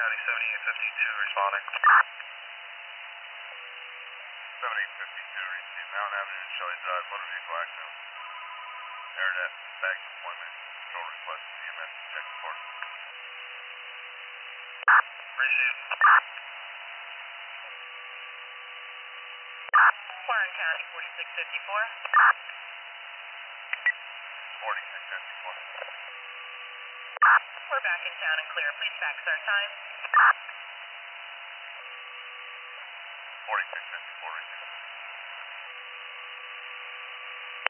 County 7852 responding. 7852, receive Mountain Avenue and Shelley Drive, motor vehicle accident. Airdat, bag deployment, control request, EMS check report. Received. Warren County 4654. 4654. We're back in town and clear. Please fax our time. 4654, receive.